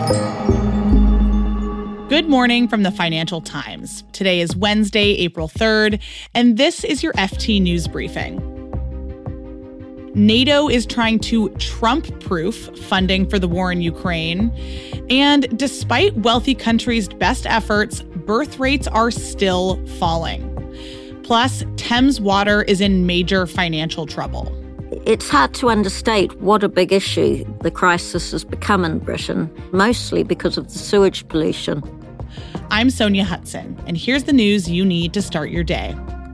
Good morning from the Financial Times. Today is Wednesday, April 3rd, and this is your FT News Briefing. NATO is trying to Trump-proof funding for the war in Ukraine. And despite wealthy countries' best efforts, birth rates are still falling. Plus, Thames Water is in major financial trouble. It's hard to understate what a big issue the crisis has become in Britain, mostly because of the sewage pollution. I'm Sonia Hudson, and here's the news you need to start your day.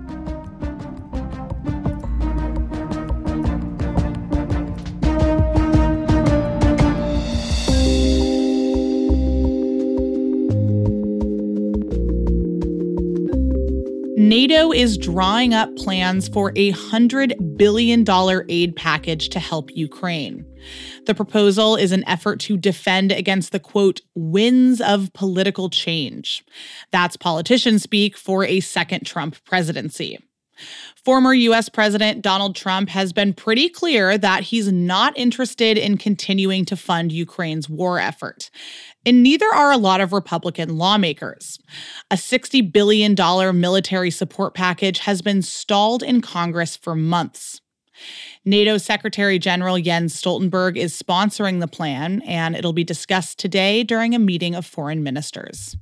NATO is drawing up plans for a $100 billion aid package to help Ukraine. The proposal is an effort to defend against the, quote, winds of political change. That's politician speak for a second Trump presidency. Former U.S. President Donald Trump has been pretty clear that he's not interested in continuing to fund Ukraine's war effort. And neither are a lot of Republican lawmakers. A $60 billion military support package has been stalled in Congress for months. NATO Secretary General Jens Stoltenberg is sponsoring the plan, and it'll be discussed today during a meeting of foreign ministers.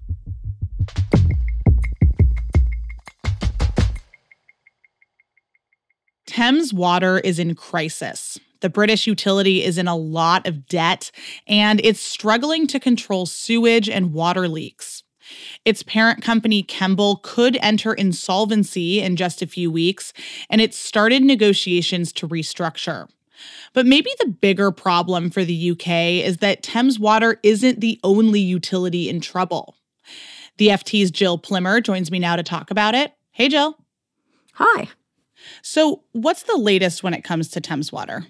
Thames Water is in crisis. The British utility is in a lot of debt, and it's struggling to control sewage and water leaks. Its parent company, Kemble, could enter insolvency in just a few weeks, and it's started negotiations to restructure. But maybe the bigger problem for the UK is that Thames Water isn't the only utility in trouble. The FT's Jill Plimmer joins me now to talk about it. Hey, Jill. Hi. So what's the latest when it comes to Thames Water?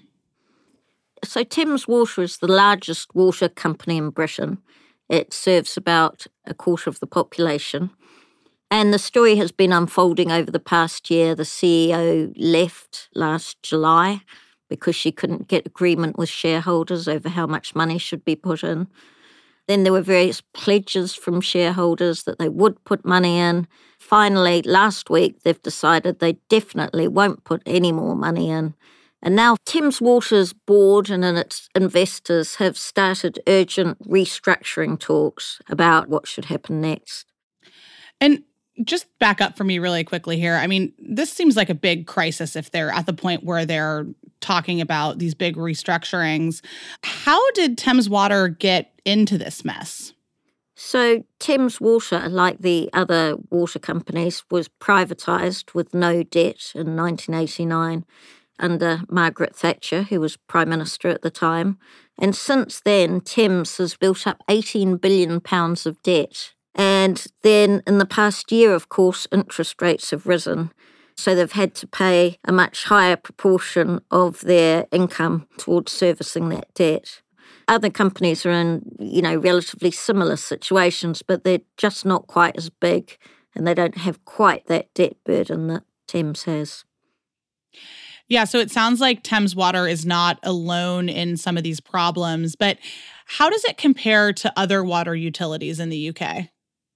So Thames Water is the largest water company in Britain. It serves about a quarter of the population. And the story has been unfolding over the past year. The CEO left last July because she couldn't get agreement with shareholders over how much money should be put in. Then there were various pledges from shareholders that they would put money in. Finally, last week, they've decided they definitely won't put any more money in. And now Thames Water's board and its investors have started urgent restructuring talks about what should happen next. And just back up for me really quickly here. I mean, this seems like a big crisis if they're at the point where they're talking about these big restructurings. How did Thames Water get into this mess? So Thames Water, like the other water companies, was privatised with no debt in 1989 under Margaret Thatcher, who was Prime Minister at the time. And since then, Thames has built up £18 billion of debt. And then in the past year, of course, interest rates have risen. So they've had to pay a much higher proportion of their income towards servicing that debt. Other companies are in, relatively similar situations, but they're just not quite as big and they don't have quite that debt burden that Thames has. Yeah, so it sounds like Thames Water is not alone in some of these problems, but how does it compare to other water utilities in the UK?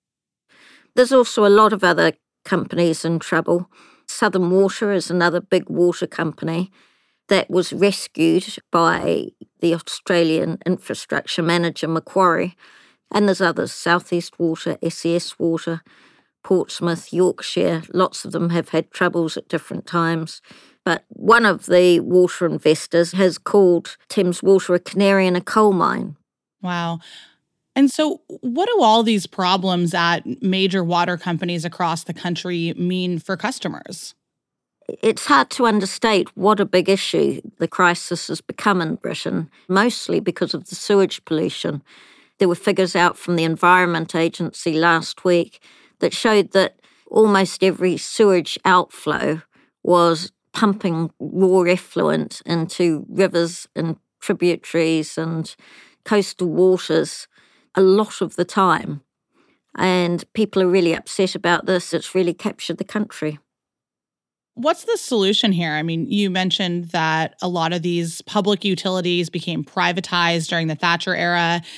There's also a lot of other companies in trouble. Southern Water is another big water company that was rescued by the Australian infrastructure manager, Macquarie. And there's others, South East Water, SES Water, Portsmouth, Yorkshire. Lots of them have had troubles at different times. But one of the water investors has called Thames Water a canary in a coal mine. Wow. And so what do all these problems at major water companies across the country mean for customers? It's hard to understate what a big issue the crisis has become in Britain, mostly because of the sewage pollution. There were figures out from the Environment Agency last week that showed that almost every sewage outflow was pumping raw effluent into rivers and tributaries and coastal waters a lot of the time. And people are really upset about this. It's really captured the country. What's the solution here? I mean, you mentioned that a lot of these public utilities became privatized during the Thatcher era.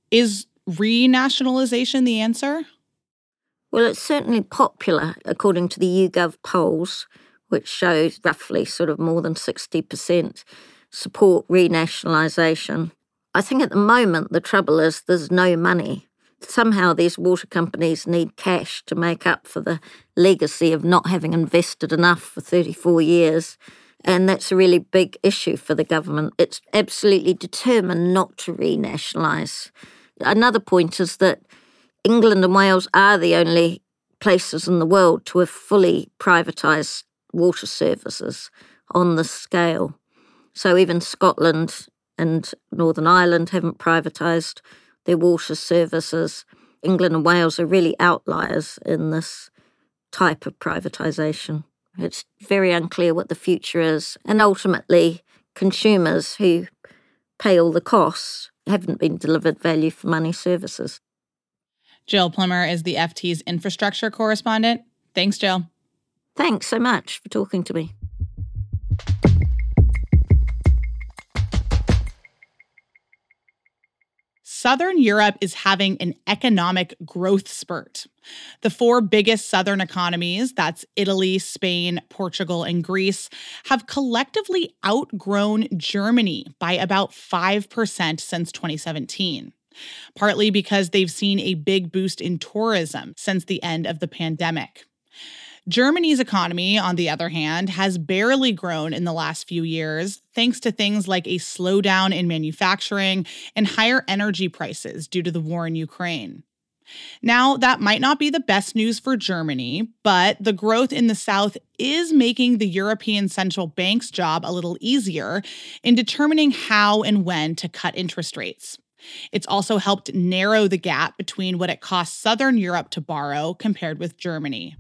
Is renationalization the answer? Well, it's certainly popular, according to the YouGov polls, which shows roughly sort of more than 60% support renationalisation. I think at the moment the trouble is there's no money. Somehow these water companies need cash to make up for the legacy of not having invested enough for 34 years. And that's a really big issue for the government. It's absolutely determined not to renationalise. Another point is that England and Wales are the only places in the world to have fully privatised water services on this scale. So even Scotland and Northern Ireland haven't privatised their water services. England and Wales are really outliers in this type of privatisation. It's very unclear what the future is. And ultimately, consumers who pay all the costs haven't been delivered value for money services. Jill Plimmer is the FT's infrastructure correspondent. Thanks, Jill. Thanks so much for talking to me. Southern Europe is having an economic growth spurt. The four biggest Southern economies, that's Italy, Spain, Portugal, and Greece, have collectively outgrown Germany by about 5% since 2017. Partly because they've seen a big boost in tourism since the end of the pandemic. Germany's economy, on the other hand, has barely grown in the last few years, thanks to things like a slowdown in manufacturing and higher energy prices due to the war in Ukraine. Now, that might not be the best news for Germany, but the growth in the South is making the European Central Bank's job a little easier in determining how and when to cut interest rates. It's also helped narrow the gap between what it costs Southern Europe to borrow compared with Germany.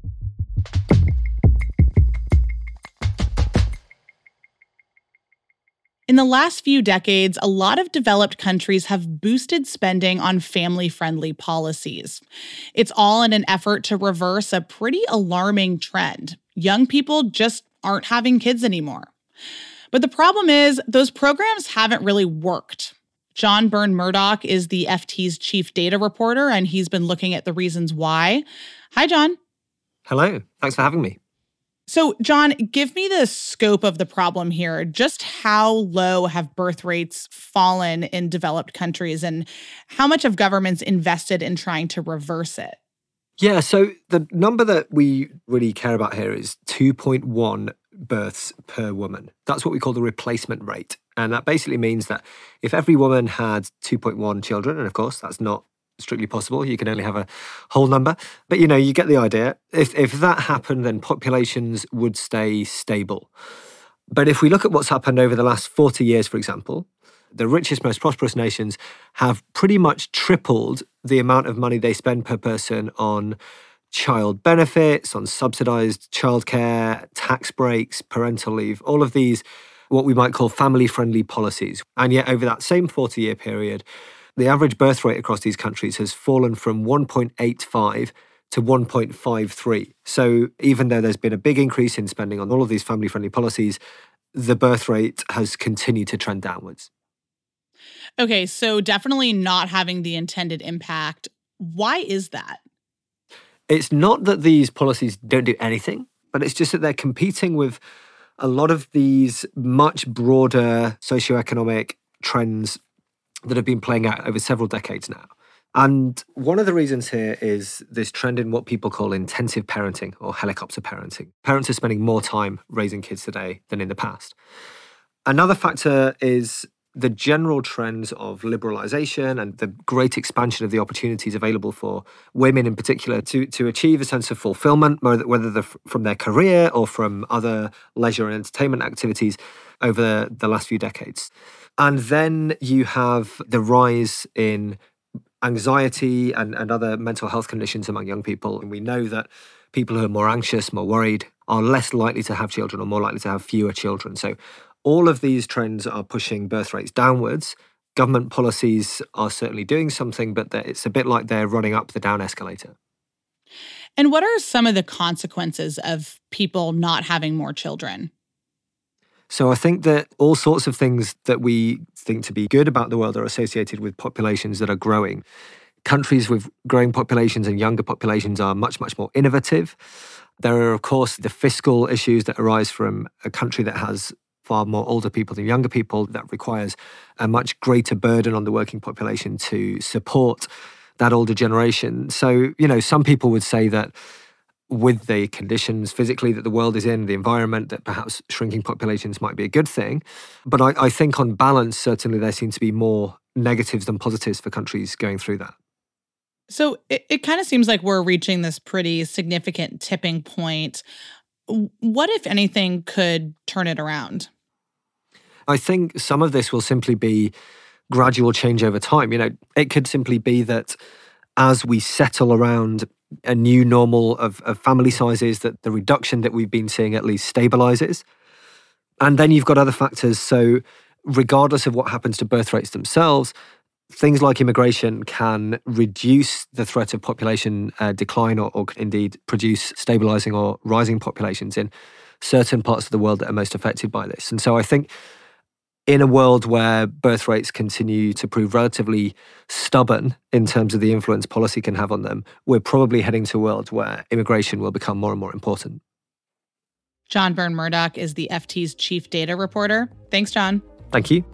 In the last few decades, a lot of developed countries have boosted spending on family-friendly policies. It's all in an effort to reverse a pretty alarming trend. Young people just aren't having kids anymore. But the problem is, those programs haven't really worked. John Byrne-Murdoch is the FT's chief data reporter, and he's been looking at the reasons why. Hi, John. Hello. Thanks for having me. So, John, give me the scope of the problem here. Just how low have birth rates fallen in developed countries, and how much have governments invested in trying to reverse it? Yeah, so the number that we really care about here is 2.1 births per woman. That's what we call the replacement rate. And that basically means that if every woman had 2.1 children, and of course that's not strictly possible, you can only have a whole number, but you get the idea. If that happened, then populations would stay stable. But if we look at what's happened over the last 40 years, for example, the richest, most prosperous nations have pretty much tripled the amount of money they spend per person on child benefits, on subsidized childcare, tax breaks, parental leave, all of these, what we might call family-friendly policies. And yet over that same 40-year period, the average birth rate across these countries has fallen from 1.85 to 1.53. So even though there's been a big increase in spending on all of these family-friendly policies, the birth rate has continued to trend downwards. Okay, so definitely not having the intended impact. Why is that? It's not that these policies don't do anything, but it's just that they're competing with a lot of these much broader socioeconomic trends that have been playing out over several decades now. And one of the reasons here is this trend in what people call intensive parenting or helicopter parenting. Parents are spending more time raising kids today than in the past. Another factor is the general trends of liberalization and the great expansion of the opportunities available for women in particular to achieve a sense of fulfillment, whether they're from their career or from other leisure and entertainment activities over the last few decades. And then you have the rise in anxiety and other mental health conditions among young people. And we know that people who are more anxious, more worried, are less likely to have children or more likely to have fewer children. So all of these trends are pushing birth rates downwards. Government policies are certainly doing something, but it's a bit like they're running up the down escalator. And what are some of the consequences of people not having more children? So I think that all sorts of things that we think to be good about the world are associated with populations that are growing. Countries with growing populations and younger populations are much, much more innovative. There are, of course, the fiscal issues that arise from a country that has far more older people than younger people. That requires a much greater burden on the working population to support that older generation. So, some people would say that with the conditions physically that the world is in, the environment, that perhaps shrinking populations might be a good thing. But I think on balance, certainly there seems to be more negatives than positives for countries going through that. So it kind of seems like we're reaching this pretty significant tipping point. What, if anything, could turn it around? I think some of this will simply be gradual change over time. It could simply be that as we settle around a new normal of family sizes, that the reduction that we've been seeing at least stabilizes. And then you've got other factors. So regardless of what happens to birth rates themselves, things like immigration can reduce the threat of population decline or indeed produce stabilizing or rising populations in certain parts of the world that are most affected by this. And so I think in a world where birth rates continue to prove relatively stubborn in terms of the influence policy can have on them, we're probably heading to a world where immigration will become more and more important. John Byrne-Murdoch is the FT's chief data reporter. Thanks, John. Thank you.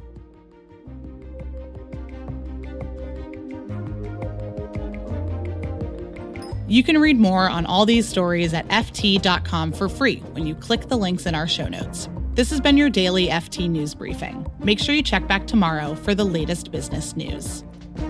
You can read more on all these stories at ft.com for free when you click the links in our show notes. This has been your daily FT News Briefing. Make sure you check back tomorrow for the latest business news.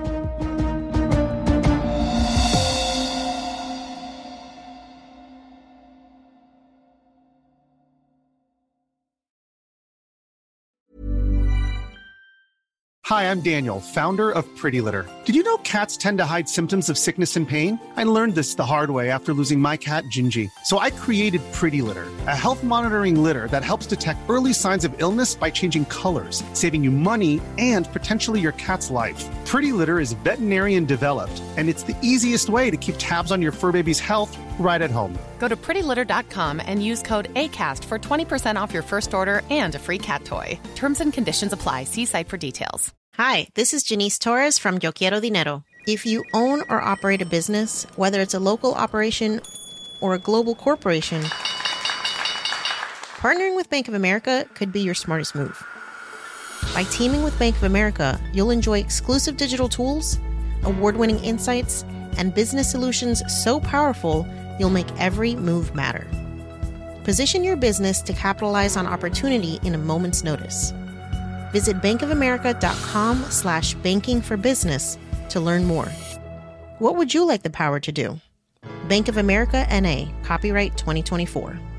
Hi, I'm Daniel, founder of Pretty Litter. Did you know cats tend to hide symptoms of sickness and pain? I learned this the hard way after losing my cat, Gingy. So I created Pretty Litter, a health monitoring litter that helps detect early signs of illness by changing colors, saving you money and potentially your cat's life. Pretty Litter is veterinarian developed, and it's the easiest way to keep tabs on your fur baby's health right at home. Go to prettylitter.com and use code ACAST for 20% off your first order and a free cat toy. Terms and conditions apply. See site for details. Hi, this is Janice Torres from Yo Quiero Dinero. If you own or operate a business, whether it's a local operation or a global corporation, partnering with Bank of America could be your smartest move. By teaming with Bank of America, you'll enjoy exclusive digital tools, award-winning insights, and business solutions so powerful, you'll make every move matter. Position your business to capitalize on opportunity in a moment's notice. Visit bankofamerica.com/banking for business to learn more. What would you like the power to do? Bank of America, N.A., copyright 2024.